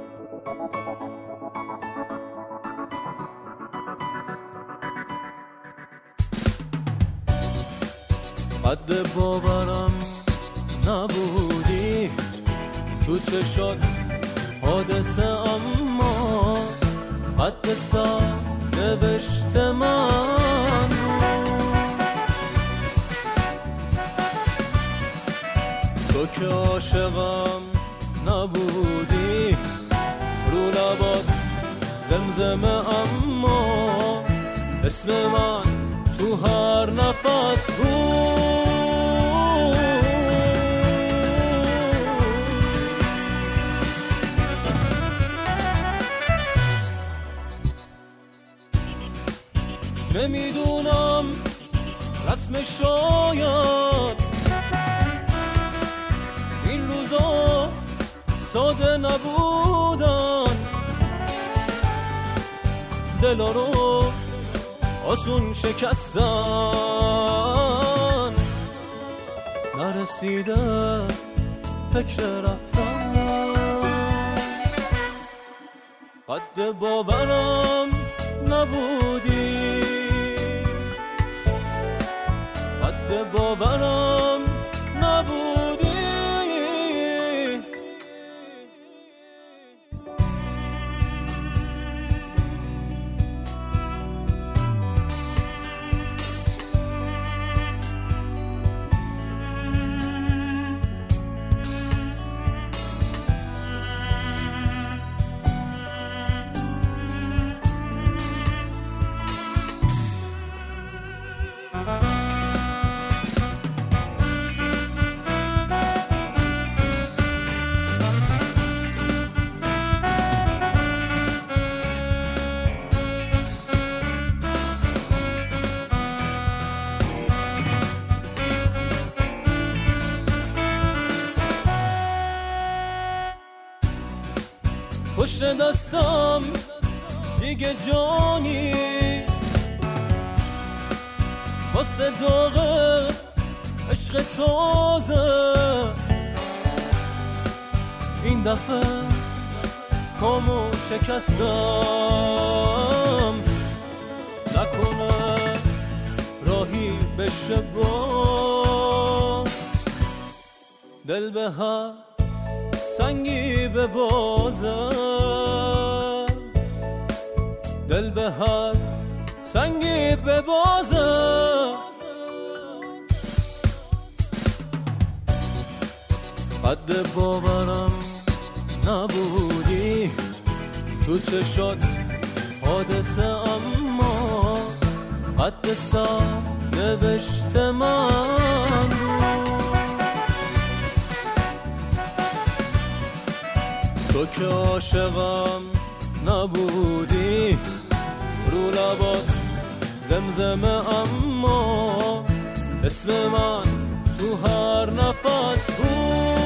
قد باورم نبودی تو چشات حادثه، اما قد سر نوشت من تو که عاشقم نبودی، رو لبات زمزمه اما اسم من تو هر نفس بود. نمیدونم رسم شاید این روزا ساده نبودن، دلا رو آسون شکستن، نرسیده فکر رفتن. قد باورم نبودی، قد باورم نبودی. پشت دستم دیگه جانی واسه داغ عشق تازه، این دفعه پامو شکستم، نکنه راهی بشه با دل به هر سنگی به بازه، دل به هر سنگی به بازه. قد باورم نبودی تو چشات حادثه، اما قد سر نوشت من تو که عاشقم نبودی، رو لبات زمزمه اما اسم من تو هر نفس بود.